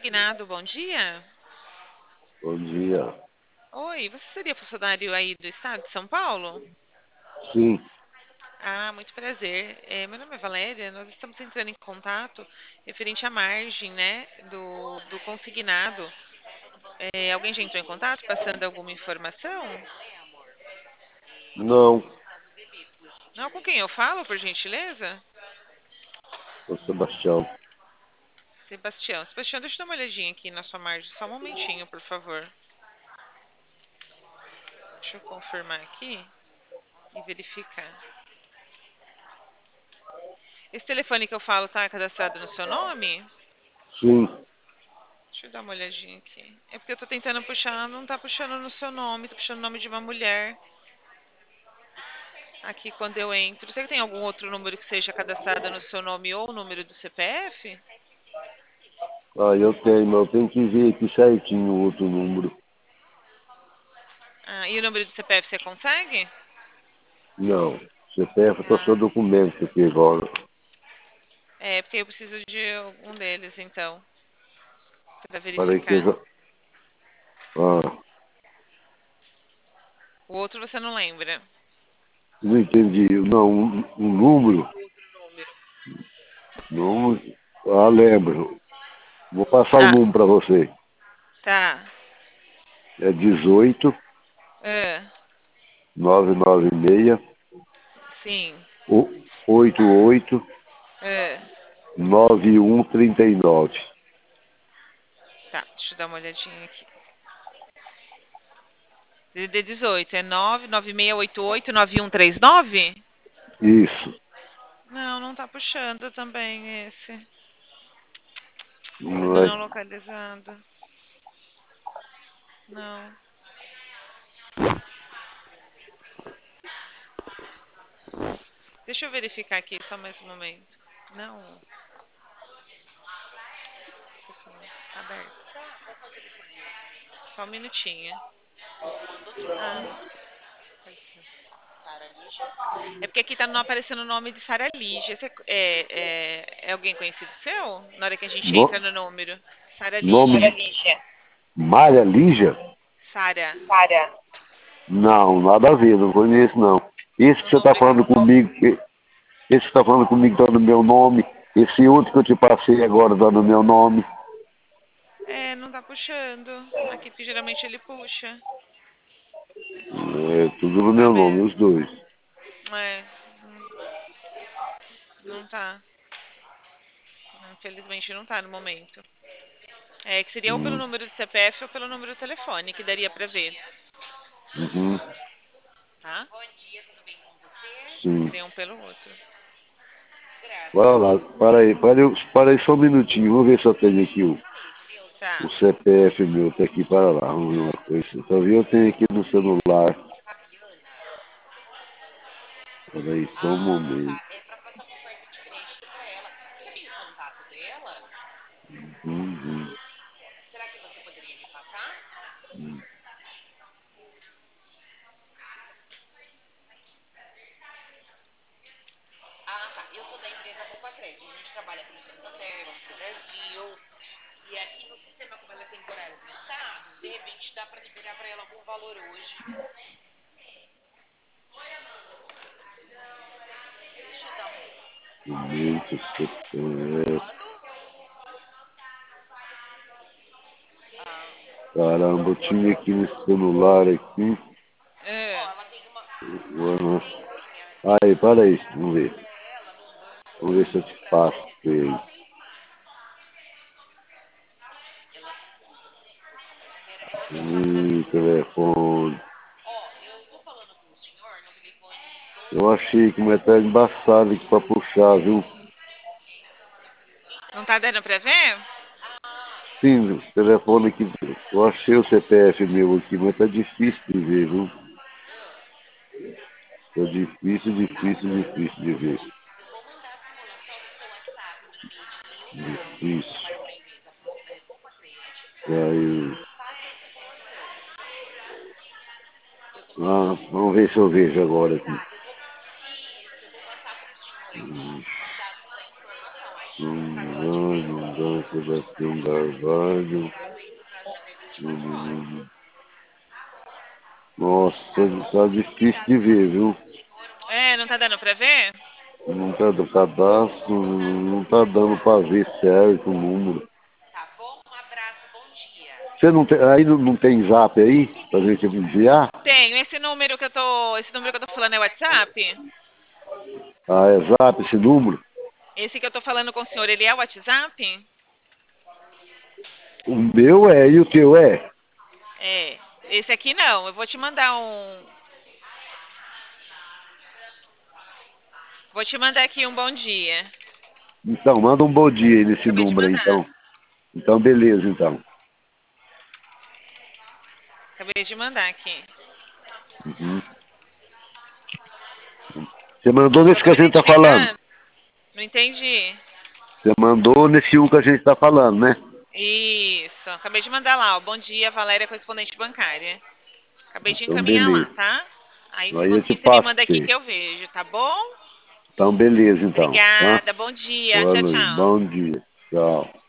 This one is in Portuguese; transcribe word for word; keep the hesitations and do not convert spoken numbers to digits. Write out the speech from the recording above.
consignado, bom dia. Bom dia. Oi, você seria funcionário aí do estado de São Paulo? Sim, Ah, muito prazer. É, meu nome é Valéria, nós estamos entrando em contato referente à margem, né, do, do consignado. É, alguém já entrou em contato passando alguma informação? não, Não, com quem eu falo, por gentileza? sou Sebastião. Sebastião. Sebastião, deixa eu dar uma olhadinha aqui na sua margem, só um momentinho, por favor. Deixa eu confirmar aqui e verificar. Esse telefone que eu falo tá cadastrado no seu nome? Sim, Deixa eu dar uma olhadinha aqui. É porque eu tô tentando puxar, não tá puxando no seu nome, tá puxando o nome de uma mulher. Aqui quando eu entro. Você tem algum outro número que seja cadastrado no seu nome ou o número do C P F? ah, eu tenho, mas eu tenho que ver aqui certinho o outro número. Ah, e o número do C P F você consegue? Não, C P F está só Ah, documento aqui agora. é, porque eu preciso de algum deles, então, para Para que eu verificar. já... Ah, O outro você não lembra? não entendi. Não, um, um número? Número? Ah, lembro. Vou passar o Ah, número para você. tá. É dezoito, Ah, novecentos e noventa e seis, sim. oitenta e oito, Ah, noventa e um, trinta e nove. tá, deixa eu dar uma olhadinha aqui. D D dezoito, é nove nove seis oito oito nove um três nove? Isso. Não, não tá puxando também esse. Não Não é? localizado. Não. Deixa eu verificar aqui, só mais um momento. Não. Tá aberto. Só um minutinho. Ah, é porque aqui tá não aparecendo o nome de Sara Lígia. Você- é, é, é alguém conhecido seu? Na hora que a gente entra No, no número. Sara nome Lígia. de Maria Lígia? Sara. Não, nada a ver, não conheço não. Esse que No você está número que. falando comigo, que- esse que está falando comigo está no meu nome, esse outro que eu te passei agora está no meu nome. É, não tá puxando. Aqui porque geralmente ele puxa. É tudo no Tá meu nome, vendo? os dois. É. Não, não tá. Infelizmente não tá no momento. É que seria ou pelo Hum, número do C P F ou pelo número do telefone, que daria pra ver. uhum, Tá? sim. Seria um pelo outro. Vai lá, para aí, para aí, para aí só um minutinho, vou ver se eu tenho aqui o, o Tá. C P F meu, tá aqui, para lá, vamos ver uma coisa. Então eu tenho aqui no celular. Para aí, só um momento. Uhum. Documento, C P F. Caramba, eu tinha aqui nesse celular aqui. É. Uhum. Aí, para aí, vamos ver. Vamos ver se eu te passo ele. Hum, telefone. Eu achei que vai estar embaçado aqui para puxar, viu? Não tá dando pra ver? Sim, o telefone aqui. Eu achei o C P F meu aqui, mas tá difícil de ver, viu? Tá difícil, difícil, difícil de ver. Difícil. Aí. Ah, vamos ver se eu vejo agora aqui. Hum, hum, Sebastião Carvalho. Nossa, tá difícil de ver, viu? É, não tá dando pra ver? Não tá do cadastro, não tá dando pra ver certo o número. Você não tem, aí não, não tem zap aí pra gente enviar? Tenho. Esse número que eu tô. Esse número que eu tô falando é WhatsApp? Ah, é zap esse número? Esse que eu tô falando com o senhor, ele é o WhatsApp? O meu é e o teu é? É. Esse aqui não. Eu vou te mandar um. Vou te mandar aqui um bom dia. Então, manda um bom dia aí nesse Acabei de número aí, mandar. então. Então, beleza, então. Acabei de mandar aqui. Uhum. Você mandou nesse Pra que a você gente tá falando? identificar? Não entendi. Você mandou nesse um que a gente tá falando, né? Isso. Acabei de mandar lá, ó. Bom dia, Valéria, correspondente bancária. Acabei de Então, encaminhar lá, beleza. tá? Aí, se Aí eu te conseguir, você me passo manda pra aqui você. que eu vejo, tá bom? Então, beleza, então. Tá? Obrigada. Bom dia. Boa Tchau, noite. tchau. Bom dia. Tchau.